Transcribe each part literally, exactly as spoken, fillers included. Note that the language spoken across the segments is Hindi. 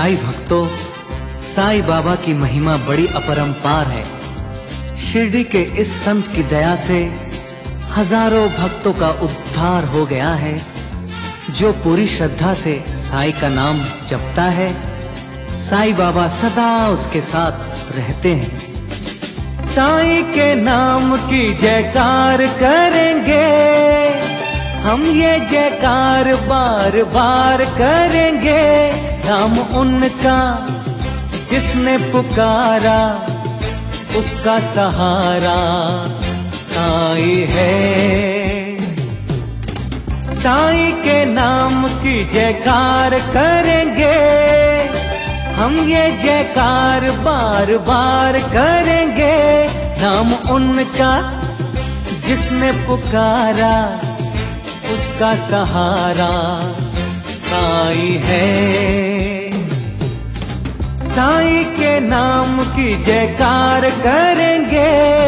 साईं भक्तों, साईं बाबा की महिमा बड़ी अपरंपार है। शिरडी के इस संत की दया से हजारों भक्तों का उद्धार हो गया है। जो पूरी श्रद्धा से साईं का नाम जपता है, साईं बाबा सदा उसके साथ रहते हैं। साईं के नाम की जयकार करेंगे हम, ये जयकार बार बार करेंगे। नाम उनका जिसने पुकारा, उसका सहारा साईं है। साईं के नाम की जयकार करेंगे हम, ये जयकार बार बार करेंगे। नाम उनका जिसने पुकारा, उसका सहारा साईं है। साईं के नाम की जयकार करेंगे।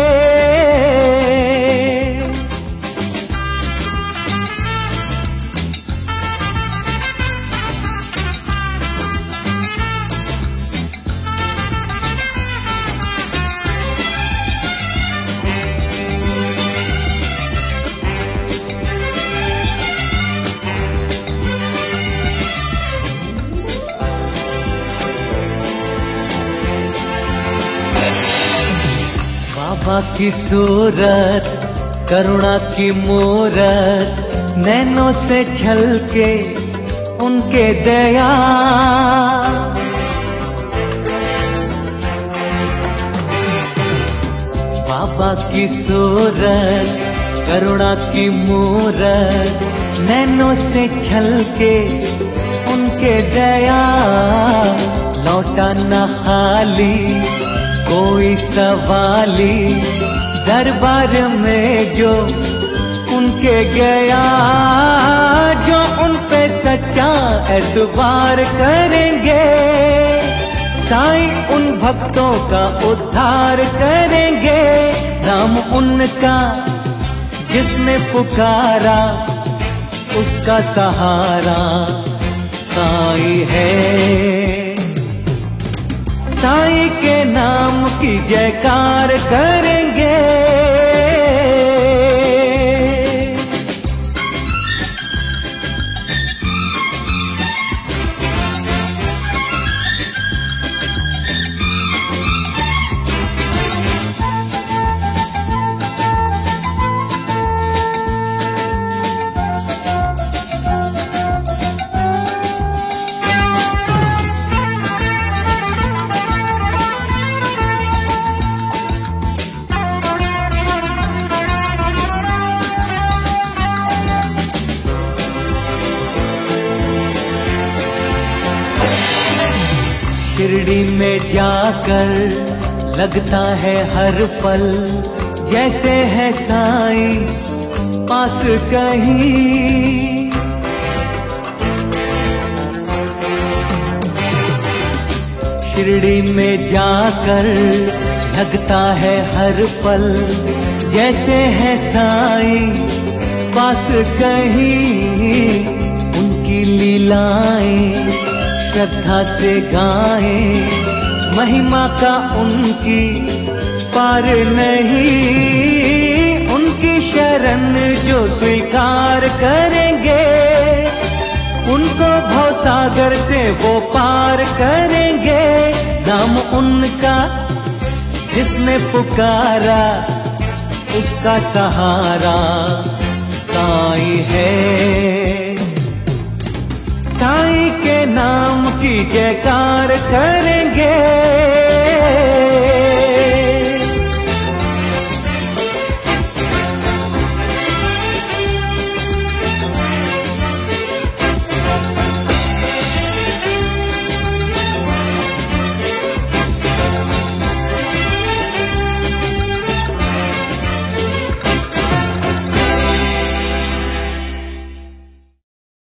बाबा की सूरत, करुणा की मूरत, नैनों से छलके उनके दया। बाबा की सूरत, करुणा की मूरत, नैनों से छलके उनके दया। लौटा न खाली कोई सवाली, दरबार में जो उनके गया। जो उन पे सच्चा एतबार करेंगे, साईं उन भक्तों का उद्धार करेंगे। नाम उनका जिसने पुकारा, उसका सहारा साईं है। साईं के नाम की जयकार करेंगे। शिरडी में जाकर लगता है हर पल, जैसे है साईं पास कहीं। शिरडी में जाकर लगता है हर पल, जैसे है साईं पास कहीं। उनकी लीलाएं श्रद्धा से गाएं, महिमा का उनकी पार नहीं। उनकी शरण जो स्वीकार करेंगे, उनको भवसागर से वो पार करेंगे। नाम उनका जिसने पुकारा, उसका सहारा साईं है। साईं के नाम की जयकार कर